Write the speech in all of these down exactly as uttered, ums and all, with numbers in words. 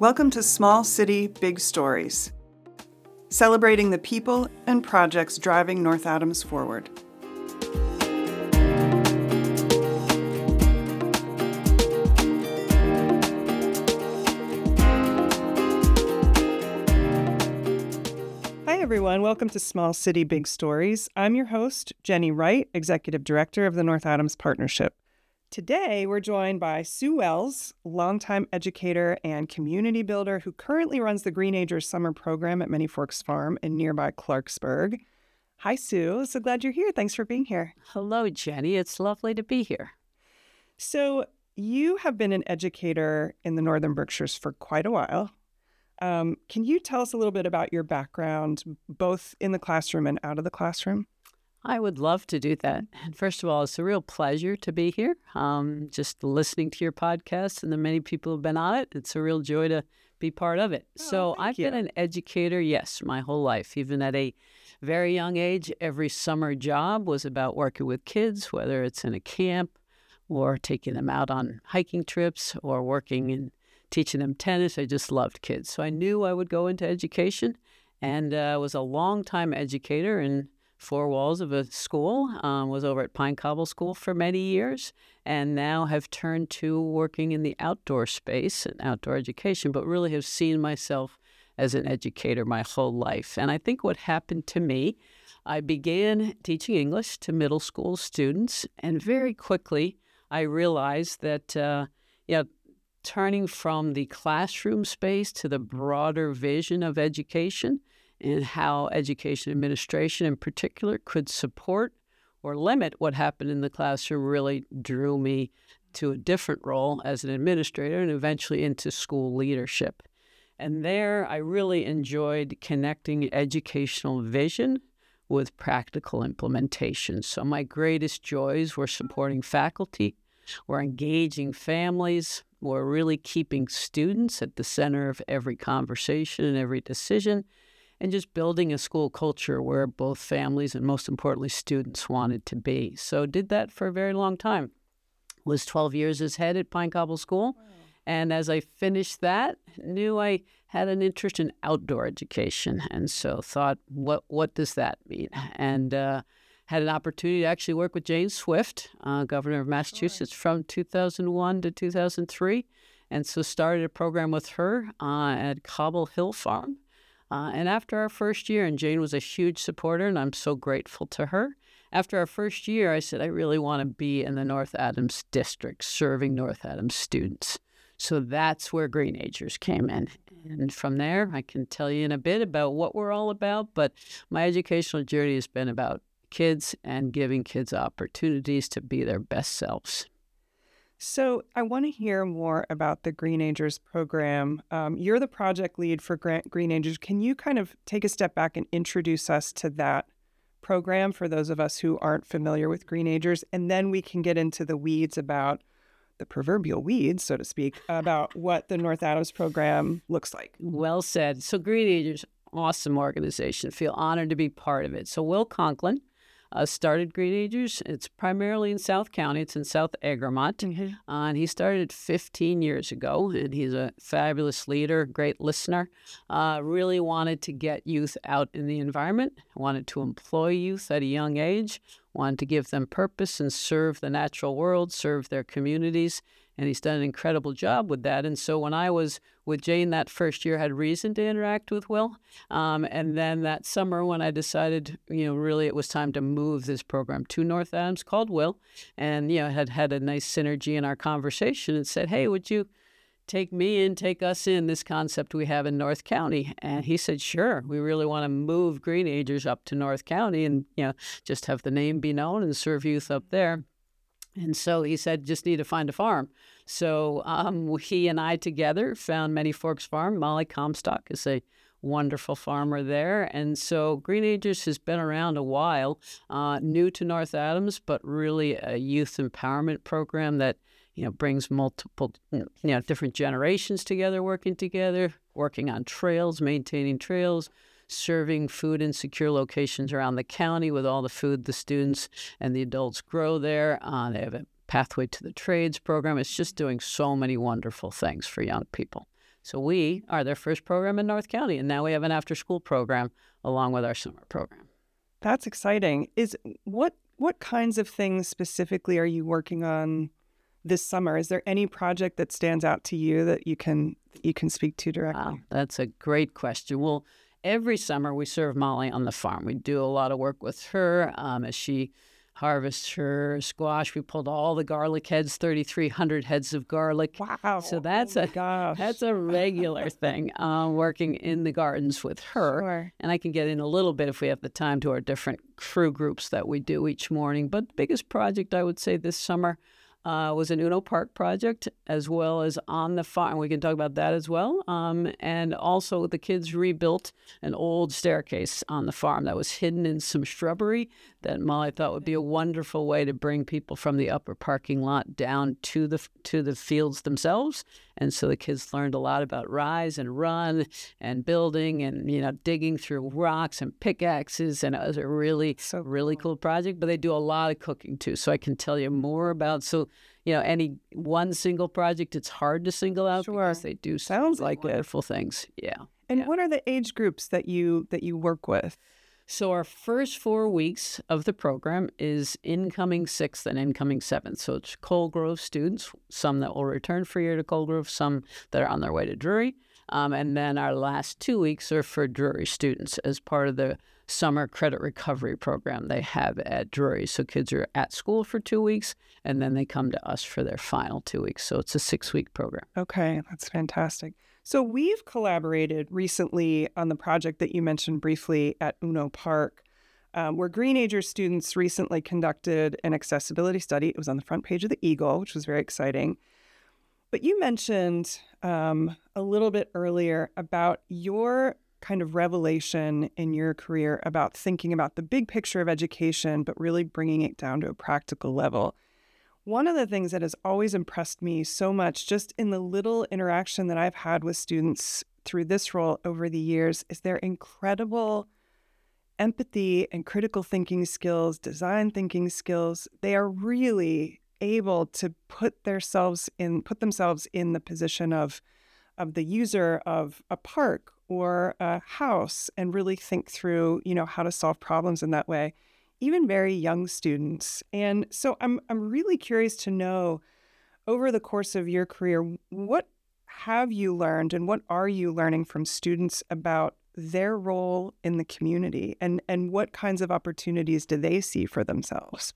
Welcome to Small City, Big Stories, celebrating the people and projects driving North Adams forward. Hi everyone, welcome to Small City, Big Stories. I'm your host, Jenny Wright, Executive Director of the North Adams Partnership. Today, we're joined by Sue Wells, longtime educator and community builder who currently runs the Greenagers Summer Program at Many Forks Farm in nearby Clarksburg. Hi, Sue. So glad you're here. Thanks for being here. Hello, Jenny. It's lovely to be here. So you have been an educator in the Northern Berkshires for quite a while. Um, can you tell us a little bit about your background, both in the classroom and out of the classroom? I would love to do that. And first of all, it's a real pleasure to be here. Um, just listening to your podcast and the many people who've been on it. It's a real joy to be part of it. Oh, so thank I've you. been an educator, yes, my whole life. Even at a very young age, every summer job was about working with kids, whether it's in a camp or taking them out on hiking trips or working and teaching them tennis. I just loved kids. So I knew I would go into education and uh, was a long-time educator and four walls of a school, um, was over at Pine Cobble School for many years, and now have turned to working in the outdoor space and outdoor education, but really have seen myself as an educator my whole life. And I think what happened to me, I began teaching English to middle school students, and very quickly I realized that, uh, you know, turning from the classroom space to the broader vision of education and how education administration in particular could support or limit what happened in the classroom really drew me to a different role as an administrator and eventually into school leadership. And there I really enjoyed connecting educational vision with practical implementation. So my greatest joys were supporting faculty, were engaging families, were really keeping students at the center of every conversation and every decision, and just building a school culture where both families and, most importantly, students wanted to be. So did that for a very long time. Was twelve years as head at Pine Cobble School. Wow. And as I finished that, knew I had an interest in outdoor education. And so thought, what what does that mean? And uh, had an opportunity to actually work with Jane Swift, uh, governor of Massachusetts, from two thousand one to two thousand three. And so started a program with her uh, at Cobble Hill Farm. Uh, and after our first year, and Jane was a huge supporter, and I'm so grateful to her. After our first year, I said, I really want to be in the North Adams district, serving North Adams students. So that's where Greenagers came in. And from there, I can tell you in a bit about what we're all about, but my educational journey has been about kids and giving kids opportunities to be their best selves. So I want to hear more about the Greenagers program. Um, you're the project lead for Greenagers. Can you kind of take a step back and introduce us to that program for those of us who aren't familiar with Greenagers? And then we can get into the weeds about the proverbial weeds, so to speak, about what the North Adams program looks like. Well said. So Greenagers, awesome organization. Feel honored to be part of it. So Will Conklin Uh, started Greenagers. It's primarily in South County. It's in South Egremont. Mm-hmm. Uh, and he started fifteen years ago, and he's a fabulous leader, great listener. Uh, really wanted to get youth out in the environment, wanted to employ youth at a young age, wanted to give them purpose and serve the natural world, serve their communities. And he's done an incredible job with that. And so when I was with Jane that first year, I had reason to interact with Will. Um, and then that summer when I decided, you know, really it was time to move this program to North Adams, called Will. And, you know, had had a nice synergy in our conversation and said, hey, would you take me in, take us in this concept we have in North County? And he said, sure, we really want to move Greenagers up to North County and, you know, just have the name be known and serve youth up there. And so he said, just need to find a farm. So um, he and I together found Many Forks Farm. Molly Comstock is a wonderful farmer there. And so Greenagers has been around a while, uh, new to North Adams, but really a youth empowerment program that, you know, brings multiple, you know, different generations together, working together, working on trails, maintaining trails, serving food in secure locations around the county with all the food the students and the adults grow there. Uh, they have a Pathway to the Trades program. It's just doing so many wonderful things for young people. So we are their first program in North County, and now we have an after-school program along with our summer program. That's exciting. Is what what kinds of things specifically are you working on this summer? Is there any project that stands out to you that you can that you can speak to directly? Wow, that's a great question. Well, every summer we serve Molly on the farm. We do a lot of work with her um, as she harvests her squash. We pulled all the garlic heads, thirty-three hundred heads of garlic. Wow. So that's oh a my gosh. that's a regular thing, uh, working in the gardens with her. Sure. And I can get in a little bit if we have the time to our different crew groups that we do each morning. But the biggest project I would say this summer uh, was an Uno Park project, as well as on the farm. We can talk about that as well. Um, and also the kids rebuilt an old staircase on the farm that was hidden in some shrubbery that Molly thought would be a wonderful way to bring people from the upper parking lot down to the to the fields themselves. And so the kids learned a lot about rise and run and building and, you know, digging through rocks and pickaxes. And it was a really, So really cool project. But they do a lot of cooking, too. So I can tell you more about, so, you know, any one single project, it's hard to single out Sure. because they do Sounds some like it. wonderful things. Yeah. And Yeah. what are the age groups that you that you work with? So our first four weeks of the program is incoming sixth and incoming seventh. So it's Cold Grove students, some that will return for a year to Cold Grove, some that are on their way to Drury. Um, and then our last two weeks are for Drury students as part of the summer credit recovery program they have at Drury. So kids are at school for two weeks, and then they come to us for their final two weeks. So it's a six-week program. Okay, that's fantastic. So we've collaborated recently on the project that you mentioned briefly at Uno Park, um, where Greenacre students recently conducted an accessibility study. It was on the front page of the Eagle, which was very exciting. But you mentioned um, a little bit earlier about your kind of revelation in your career about thinking about the big picture of education, but really bringing it down to a practical level. One of the things that has always impressed me so much, just in the little interaction that I've had with students through this role over the years, is their incredible empathy and critical thinking skills, design thinking skills. They are really able to put themselves in put themselves in the position of of the user of a park or a house and really think through, you know, how to solve problems in that way. Even very young students. And so I'm I'm really curious to know, over the course of your career, what have you learned and what are you learning from students about their role in the community, and, and what kinds of opportunities do they see for themselves?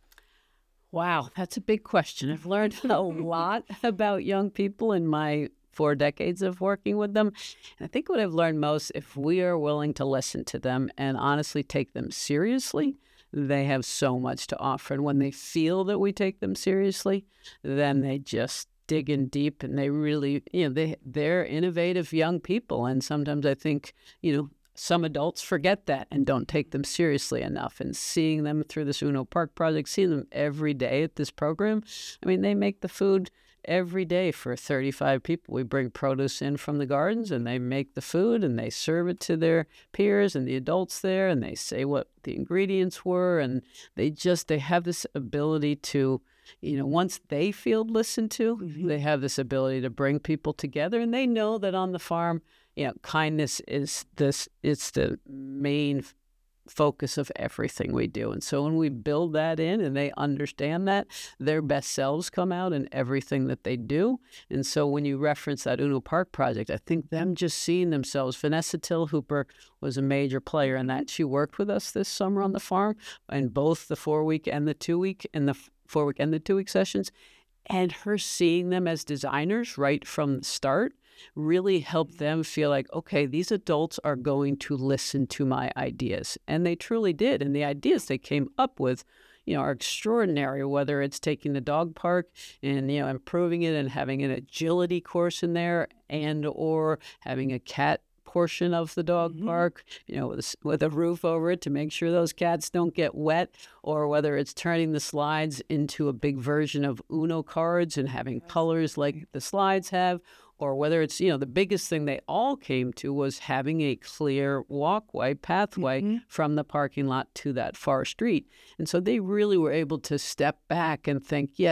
Wow, that's a big question. I've learned a lot about young people in my four decades of working with them. And I think what I've learned most, if we are willing to listen to them and honestly take them seriously, they have so much to offer. And when they feel that we take them seriously, then they just dig in deep, and they really, you know, they, they're innovative young people. And sometimes I think, you know, some adults forget that and don't take them seriously enough. And seeing them through this Uno Park project, seeing them every day at this program, I mean, they make the food every day for thirty-five people. We bring produce in from the gardens, and they make the food, and they serve it to their peers and the adults there, and they say what the ingredients were, and they just, they have this ability to, you know, once they feel listened to, Mm-hmm. they have this ability to bring people together, and they know that on the farm, you know, kindness is this, it's the main f- focus of everything we do. And so when we build that in and they understand that, their best selves come out in everything that they do. And so when you reference that Uno Park project, I think them just seeing themselves, Vanessa Till Hooper was a major player in that. She worked with us this summer on the farm in both the four week and the two week and the four week and the two week sessions. And her seeing them as designers right from the start really helped them feel like, okay, these adults are going to listen to my ideas. And they truly did. And the ideas they came up with, you know, are extraordinary, whether it's taking the dog park and, you know, improving it and having an agility course in there, and or having a cat portion of the dog Mm-hmm. park, you know, with a, with a roof over it to make sure those cats don't get wet, or whether it's turning the slides into a big version of Uno cards and having colors like the slides have, or whether it's, you know, the biggest thing they all came to was having a clear walkway, pathway Mm-hmm. from the parking lot to that far street. And so they really were able to step back and think, yes,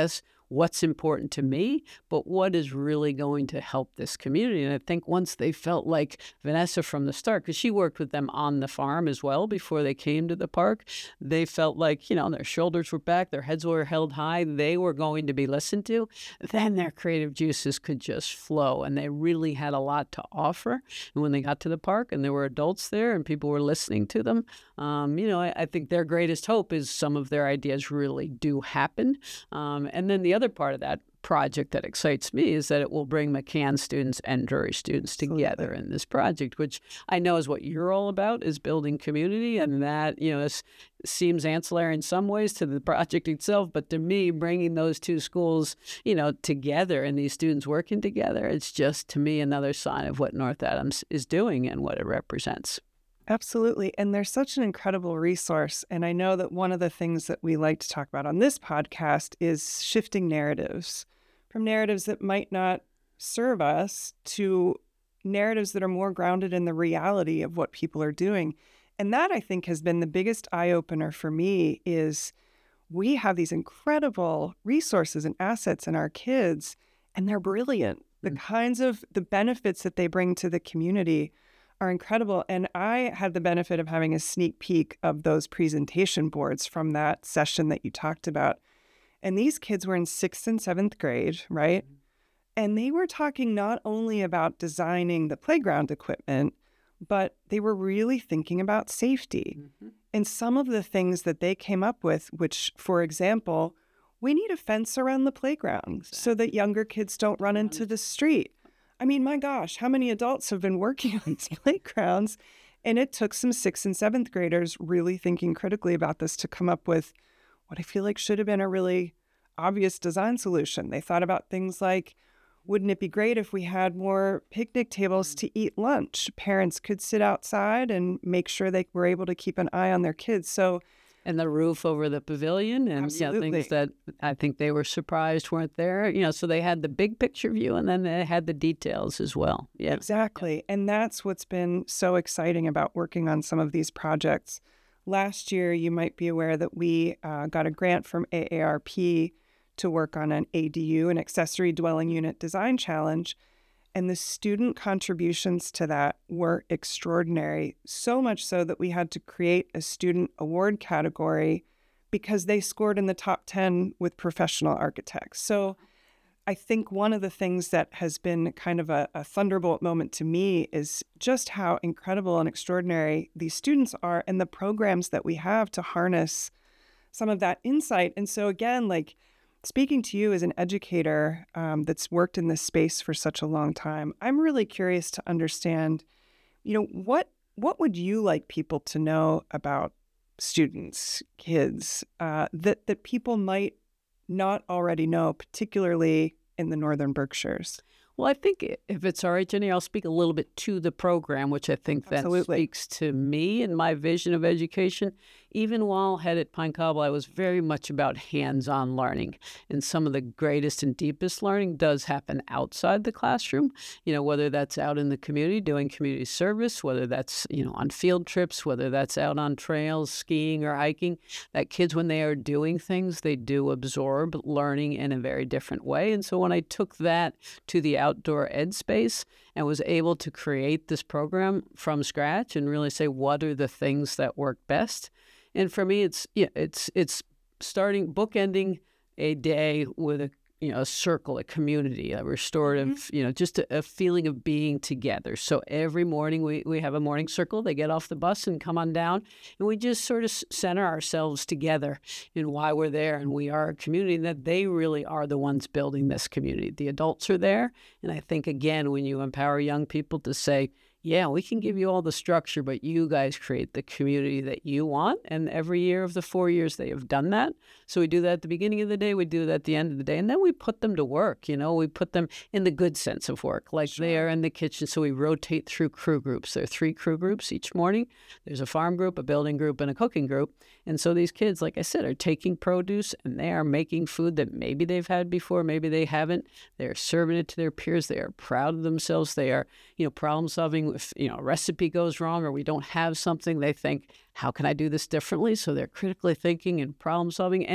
what's important to me, but what is really going to help this community. And I think once they felt like Vanessa from the start, because she worked with them on the farm as well before they came to the park, they felt like, you know, their shoulders were back, their heads were held high, they were going to be listened to, then their creative juices could just flow. And they really had a lot to offer. And when they got to the park and there were adults there and people were listening to them, um, you know, I, I think their greatest hope is some of their ideas really do happen. Um, and then the other part of that project that excites me is that it will bring McCann students and Drury students together in this project, which I know is what you're all about, is building community. And that, you know, is, seems ancillary in some ways to the project itself. But to me, bringing those two schools, you know, together and these students working together, it's just, to me, another sign of what North Adams is doing and what it represents. Absolutely. And they're such an incredible resource. And I know that one of the things that we like to talk about on this podcast is shifting narratives from narratives that might not serve us to narratives that are more grounded in the reality of what people are doing. And that, I think, has been the biggest eye-opener for me, is we have these incredible resources and assets in our kids, and they're brilliant. The mm-hmm. kinds of the benefits that they bring to the community are incredible. And I had the benefit of having a sneak peek of those presentation boards from that session that you talked about. And these kids were in sixth and seventh grade, right? Mm-hmm. And they were talking not only about designing the playground equipment, but they were really thinking about safety. Mm-hmm. And some of the things that they came up with, which, for example, we need a fence around the playground exactly. so that younger kids don't run into the street. I mean, my gosh, how many adults have been working on these playgrounds? And it took some sixth and seventh graders really thinking critically about this to come up with what I feel like should have been a really obvious design solution. They thought about things like, wouldn't it be great if we had more picnic tables to eat lunch? Parents could sit outside and make sure they were able to keep an eye on their kids. So, and the roof over the pavilion and you know, things that I think they were surprised weren't there. You know, so they had the big picture view and then they had the details as well. Yeah, exactly. Yeah. And that's what's been so exciting about working on some of these projects. Last year, you might be aware that we uh, got a grant from A A R P to work on an A D U, an accessory dwelling unit design challenge. And the student contributions to that were extraordinary, so much so that we had to create a student award category because they scored in the top ten with professional architects. So I think one of the things that has been kind of a, a thunderbolt moment to me is just how incredible and extraordinary these students are and the programs that we have to harness some of that insight. And so again, like, speaking to you as an educator um, that's worked in this space for such a long time, I'm really curious to understand, you know, what what would you like people to know about students, kids, uh, that that people might not already know, particularly in the Northern Berkshires? Well, I think if it's all right, Jenny, I'll speak a little bit to the program, which I think that Absolutely. speaks to me and my vision of education. Even while head at Pine Cobble, I was very much about hands-on learning. And some of the greatest and deepest learning does happen outside the classroom, you know, whether that's out in the community doing community service, whether that's, you know, on field trips, whether that's out on trails, skiing or hiking, that kids, when they are doing things, they do absorb learning in a very different way. And so when I took that to the outdoor ed space and was able to create this program from scratch and really say, what are the things that work best? And for me, it's yeah, it's it's starting bookending a day with a you know a circle, a community, a restorative, mm-hmm. you know, just a, a feeling of being together. So every morning we we have a morning circle. They get off the bus and come on down, and we just sort of center ourselves together in why we're there, and we are a community. That they really are the ones building this community. The adults are there, and I think again, when you empower young people to say, yeah, we can give you all the structure, but you guys create the community that you want. And every year of the four years, they have done that. So we do that at the beginning of the day, we do that at the end of the day, and then we put them to work. You know, we put them in the good sense of work, like sure. they are in the kitchen. So we rotate through crew groups. There are three crew groups each morning. There's a farm group, a building group, and a cooking group. And so these kids, like I said, are taking produce and they are making food that maybe they've had before, maybe they haven't. They're serving it to their peers. They are proud of themselves. They are, you know, problem solving. If, you know, a recipe goes wrong or we don't have something, they think, how can I do this differently? So they're critically thinking and problem solving. And,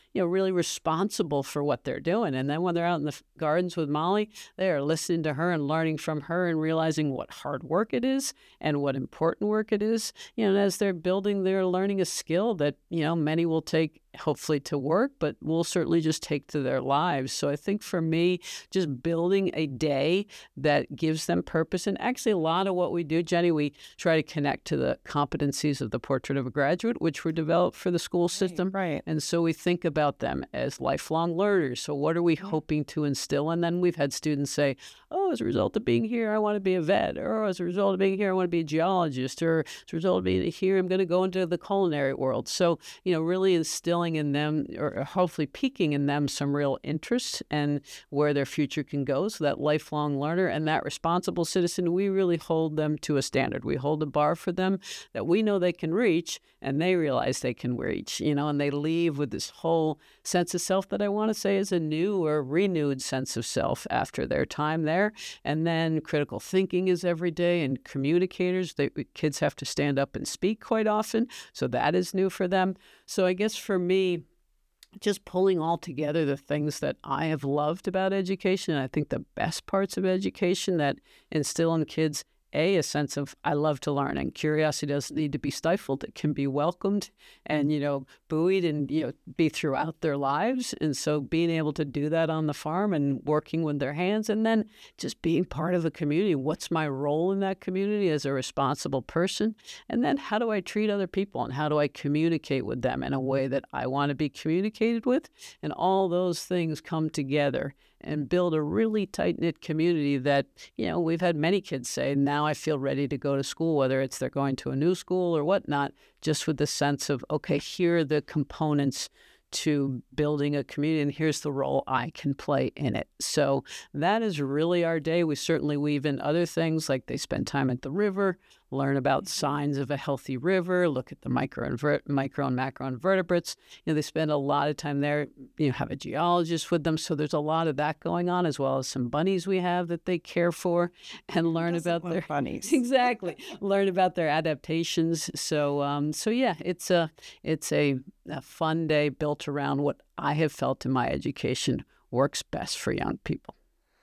you know, really responsible for what they're doing. And then when they're out in the f- gardens with Molly, they are listening to her and learning from her and realizing what hard work it is and what important work it is. You know, and as they're building, they're learning a skill that, you know, many will take hopefully to work, but will certainly just take to their lives. So I think for me, just building a day that gives them purpose. And actually, a lot of what we do, Jenny, we try to connect to the competencies of the Portrait of a Graduate, which were developed for the school system. Right. right. And so we think about them as lifelong learners. So what are we hoping to instill? And then we've had students say, oh, as a result of being here, I want to be a vet. Or as a result of being here, I want to be a geologist. Or as a result of being here, I'm going to go into the culinary world. So, you know, really instilling in them, or hopefully piquing in them, some real interest and where their future can go. So that lifelong learner and that responsible citizen, we really hold them to a standard. We hold a bar for them that we know they can reach, and they realize they can reach, you know, and they leave with this whole sense of self that I want to say is a new or renewed sense of self after their time there. And then critical thinking is every day, and communicators, they, kids have to stand up and speak quite often. So that is new for them. So I guess for me, just pulling all together the things that I have loved about education, and I think the best parts of education that instill in kids, A, a sense of I love to learn, and curiosity doesn't need to be stifled. It can be welcomed and, you know, buoyed and, you know, be throughout their lives. And so being able to do that on the farm and working with their hands, and then just being part of the community. What's my role in that community as a responsible person? And then how do I treat other people, and how do I communicate with them in a way that I want to be communicated with? And all those things come together and build a really tight-knit community that, you know, we've had many kids say, now I feel ready to go to school, whether it's they're going to a new school or whatnot, just with the sense of, okay, here are the components to building a community, and here's the role I can play in it. So that is really our day. We certainly weave in other things, like they spend time at the river, learn about signs of a healthy river, look at the micro and, ver- micro and macro invertebrates. You know, they spend a lot of time there, you know, have a geologist with them. So there's a lot of that going on, as well as some bunnies we have that they care for, and learn about their bunnies. Exactly. Learn about their adaptations. So, um, so yeah, it's a, it's a, a fun day built around what I have felt in my education works best for young people.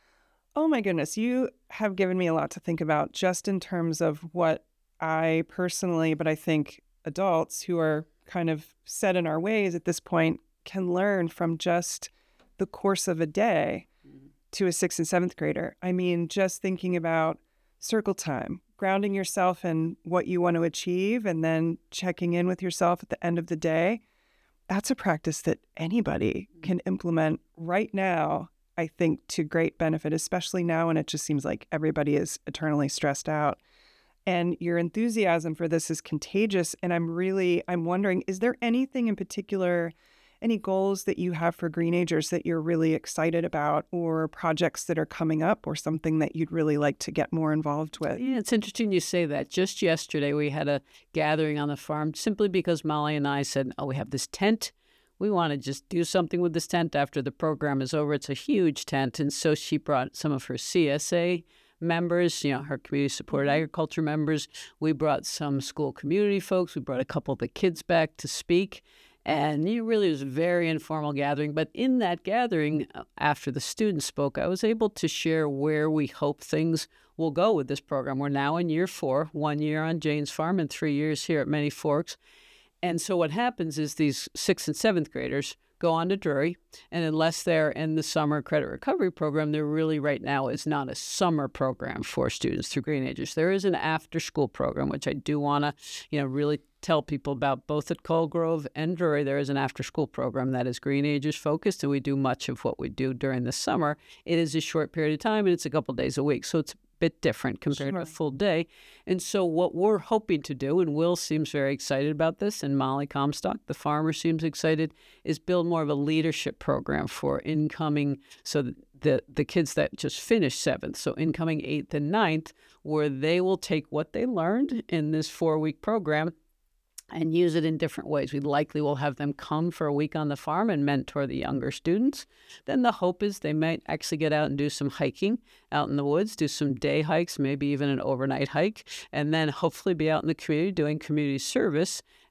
Oh my goodness, you have given me a lot to think about, just in terms of what I personally, but I think adults who are kind of set in our ways at this point, can learn from just the course of a day to a sixth and seventh grader. I mean, just thinking about circle time, grounding yourself in what you want to achieve, and then checking in with yourself at the end of the day. That's a practice that anybody can implement right now, I think, to great benefit, especially now when it just seems like everybody is eternally stressed out. And your enthusiasm for this is contagious. And I'm really, I'm wondering, is there anything in particular, any goals that you have for Greenagers that you're really excited about, or projects that are coming up, or something that you'd really like to get more involved with? Yeah, it's interesting you say that. Just yesterday, we had a gathering on the farm simply because Molly and I said, oh, we have this tent. We want to just do something with this tent after the program is over. It's a huge tent. And so she brought some of her C S A members, you know, her community supported agriculture members. We brought some school community folks. We brought a couple of the kids back to speak. And it really was a very informal gathering. But in that gathering, after the students spoke, I was able to share where we hope things will go with this program. We're now in year four, one year on Jane's Farm and three years here at Many Forks. And so what happens is these sixth and seventh graders go on to Drury, and unless they're in the summer credit recovery program, there really right now is not a summer program for students through Greenagers. There is an after-school program, which I do want to, you know, really tell people about. Both at Coal Grove and Drury, there is an after-school program that is Greenagers focused, and we do much of what we do during the summer. It is a short period of time, and it's a couple days a week, so it's bit different compared Sure. to a full day. And so what we're hoping to do, and Will seems very excited about this, and Molly Comstock, the farmer, seems excited, is build more of a leadership program for incoming, so that the, the kids that just finished seventh, so incoming eighth and ninth, where they will take what they learned in this four-week program and use it in different ways. We likely will have them come for a week on the farm and mentor the younger students. Then the hope is they might actually get out and do some hiking out in the woods, do some day hikes, maybe even an overnight hike, and then hopefully be out in the community doing community service.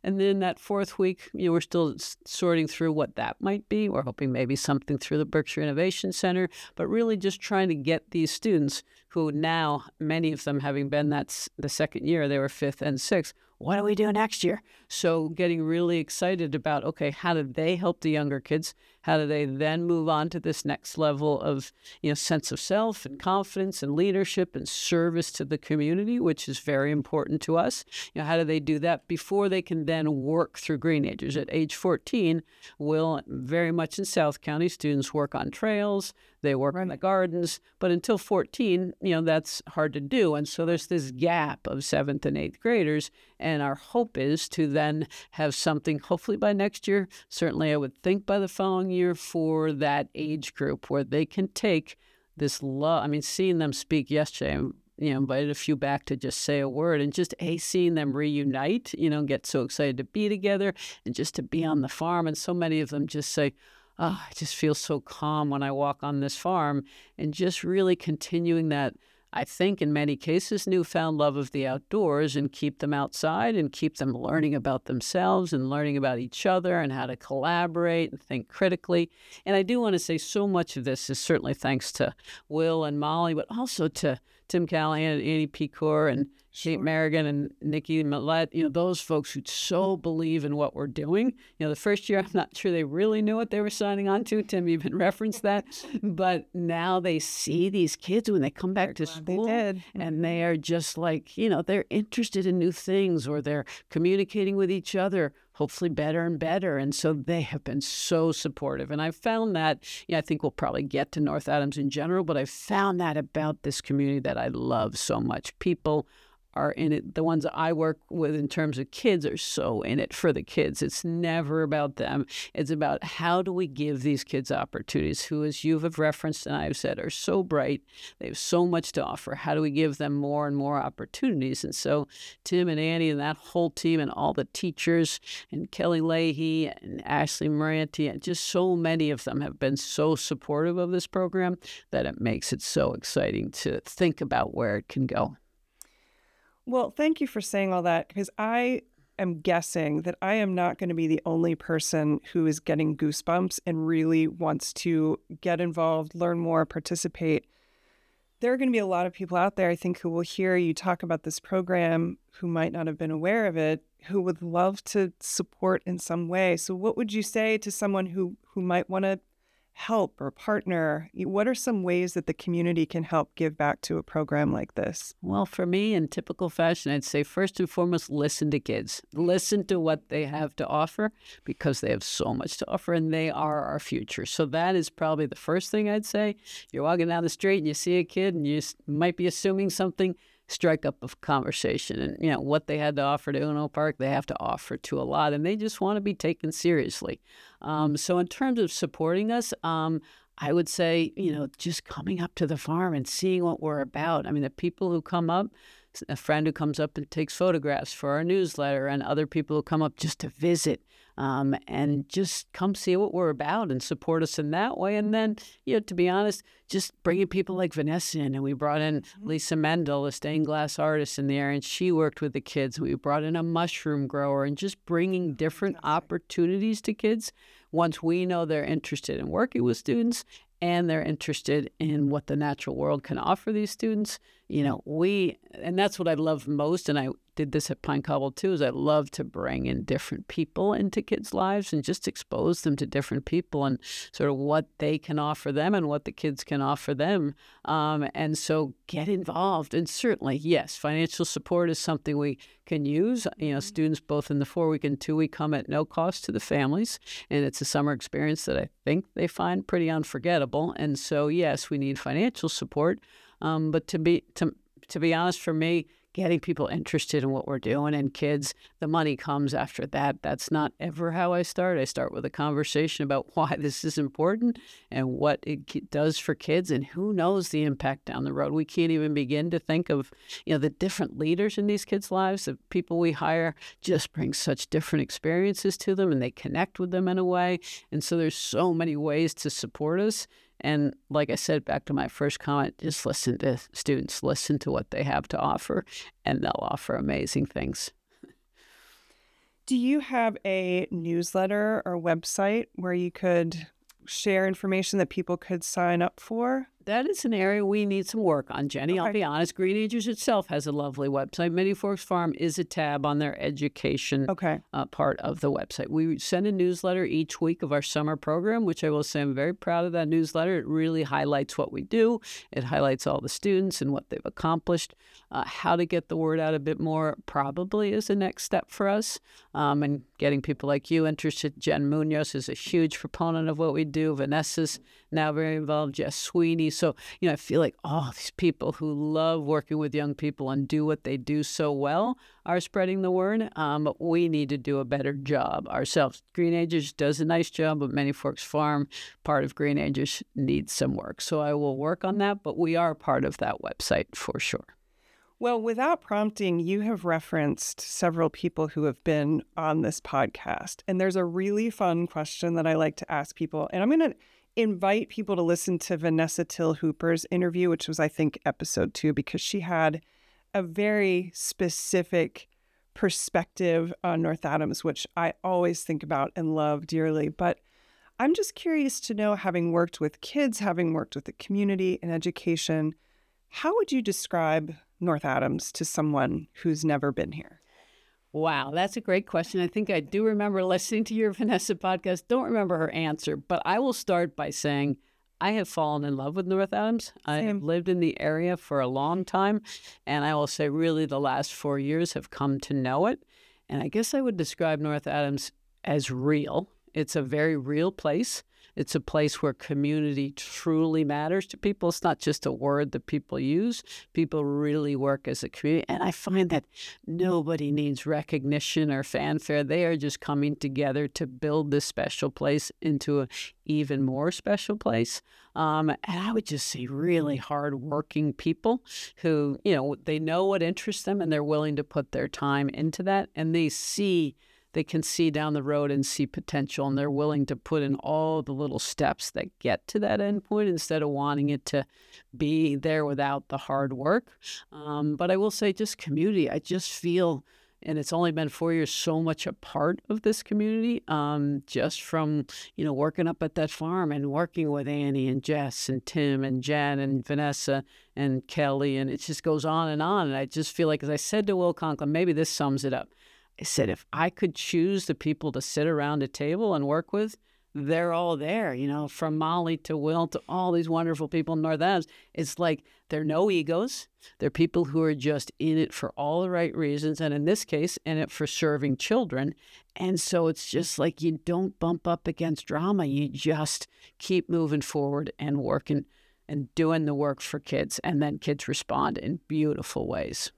And then that fourth week, you know, we're still s- sorting through what that might be. We're hoping maybe something through the Berkshire Innovation Center, but really just trying to get these students who now, many of them having been that s- the second year, they were fifth and sixth. What do we do next year? So getting really excited about, okay, how do they help the younger kids? How do they then move on to this next level of, you know, sense of self and confidence and leadership and service to the community, which is very important to us. You know, how do they do that before they can then work through Greenagers? At age fourteen, will very much in South County, students work on trails, they work in the gardens, but until fourteen, you know, that's hard to do. And so there's this gap of seventh and eighth graders. And our hope is to then have something, hopefully by next year, certainly I would think by the following year, for that age group where they can take this love. I mean, seeing them speak yesterday, you know, invited a few back to just say a word, and just a seeing them reunite, you know, get so excited to be together and just to be on the farm. And so many of them just say, oh, I just feel so calm when I walk on this farm, and just really continuing that, I think in many cases, newfound love of the outdoors, and keep them outside and keep them learning about themselves and learning about each other and how to collaborate and think critically. And I do want to say so much of this is certainly thanks to Will and Molly, but also to Tim Callahan and Annie Pecor and Kate Merrigan and Nikki Millett, you know, those folks who so believe in what we're doing. You know, the first year, I'm not sure they really knew what they were signing on to. Tim even referenced that. But now they see these kids when they come back to school, they did. and they are just like, you know, they're interested in new things, or they're communicating with each other, hopefully better and better. And so they have been so supportive. And I've found that, yeah, I think we'll probably get to North Adams in general, but I've found that about this community that I love so much. People are in it. The ones that I work with in terms of kids are so in it for the kids. It's never about them. It's about how do we give these kids opportunities who, as you have referenced and I've said, are so bright. They have so much to offer. How do we give them more and more opportunities? And so Tim and Annie and that whole team and all the teachers and Kelly Leahy and Ashley Moranti, and just so many of them have been so supportive of this program that it makes it so exciting to think about where it can go. Well, thank you for saying all that, because I am guessing that I am not going to be the only person who is getting goosebumps and really wants to get involved, learn more, participate. There are going to be a lot of people out there, I think, who will hear you talk about this program, who might not have been aware of it, who would love to support in some way. So what would you say to someone who, who might want to help or partner? What are some ways that the community can help give back to a program like this? Well, for me, in typical fashion, I'd say first and foremost, listen to kids. Listen to what they have to offer, because they have so much to offer and they are our future. So that is probably the first thing I'd say. You're walking down the street and you see a kid and you might be assuming something. Strike up a conversation, and you know what they had to offer to Uno Park, they have to offer to a lot, and they just want to be taken seriously. Um, so in terms of supporting us, um, I would say, you know, just coming up to the farm and seeing what we're about. I mean, the people who come up, a friend who comes up and takes photographs for our newsletter, and other people who come up just to visit, um, and just come see what we're about and support us in that way. And then, you know, to be honest, just bringing people like Vanessa in, and we brought in Lisa Mendel, a stained glass artist in the area, and she worked with the kids. We brought in a mushroom grower, and just bringing different opportunities to kids once we know they're interested in working with students and they're interested in what the natural world can offer these students. You know, we, and that's what I love most, and I did this at Pine Cobble too, is I love to bring in different people into kids' lives and just expose them to different people and sort of what they can offer them and what the kids can offer them. Um, and so get involved. And certainly, yes, financial support is something we can use. You know, students both in the four-week and two-week come at no cost to the families, and it's a summer experience that I think they find pretty unforgettable. And so, yes, we need financial support. Um, but to be to to be honest, for me, getting people interested in what we're doing and kids, the money comes after that. That's not ever how I start. I start with a conversation about why this is important and what it does for kids, and who knows the impact down the road. We can't even begin to think of, you know, the different leaders in these kids' lives. The people we hire just bring such different experiences to them, and they connect with them in a way. And so there's so many ways to support us. And like I said, back to my first comment, just listen to students, listen to what they have to offer, and they'll offer amazing things. Do you have a newsletter or website where you could share information that people could sign up for? That is an area we need some work on, Jenny. I'll Okay. be honest. Greenagers itself has a lovely website. Many Forks Farm is a tab on their education Okay. uh, part of the website. We send a newsletter each week of our summer program, which I will say I'm very proud of that newsletter. It really highlights what we do. It highlights all the students and what they've accomplished. Uh, how to get the word out a bit more probably is the next step for us. Um, and getting people like you interested. Jen Munoz is a huge proponent of what we do. Vanessa's now very involved. Jess Sweeney. So, you know, I feel like all these people who love working with young people and do what they do so well are spreading the word. Um, but we need to do a better job ourselves. Greenagers does a nice job, but Many Forks Farm, part of Greenagers, needs some work. So I will work on that, but we are part of that website for sure. Well, without prompting, you have referenced several people who have been on this podcast. And there's a really fun question that I like to ask people. And I'm going to invite people to listen to Vanessa Till Hooper's interview, which was, I think, episode two, because she had a very specific perspective on North Adams, which I always think about and love dearly. But I'm just curious to know, having worked with kids, having worked with the community and education, how would you describe North Adams to someone who's never been here? Wow, that's a great question. I think I do remember listening to your Vanessa podcast. Don't remember her answer, but I will start by saying I have fallen in love with North Adams. I have lived in the area for a long time, and I will say really the last four years have come to know it. And I guess I would describe North Adams as real. It's a very real place. It's a place where community truly matters to people. It's not just a word that people use. People really work as a community. And I find that nobody needs recognition or fanfare. They are just coming together to build this special place into an even more special place. Um, and I would just say really hardworking people who, you know, they know what interests them and they're willing to put their time into that. And they see They can see down the road and see potential, and they're willing to put in all the little steps that get to that end point instead of wanting it to be there without the hard work. Um, but I will say just community. I just feel, and it's only been four years, so much a part of this community, um, just from, you know, working up at that farm and working with Annie and Jess and Tim and Jen and Vanessa and Kelly, and it just goes on and on. And I just feel like, as I said to Will Conklin, maybe this sums it up. I said, if I could choose the people to sit around a table and work with, they're all there, you know, from Molly to Will to all these wonderful people in North Adams. It's like there are no egos. They're people who are just in it for all the right reasons. And in this case, in it for serving children. And so it's just like you don't bump up against drama. You just keep moving forward and working and doing the work for kids. And then kids respond in beautiful ways.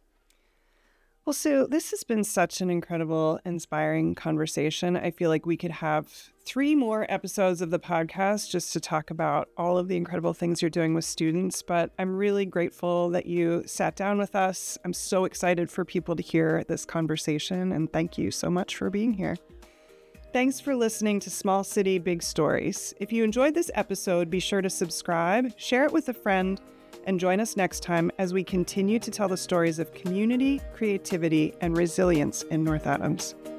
Well, Sue, this has been such an incredible, inspiring conversation. I feel like we could have three more episodes of the podcast just to talk about all of the incredible things you're doing with students. But I'm really grateful that you sat down with us. I'm so excited for people to hear this conversation. And thank you so much for being here. Thanks for listening to Small City Big Stories. If you enjoyed this episode, be sure to subscribe, share it with a friend, and join us next time as we continue to tell the stories of community, creativity, and resilience in North Adams.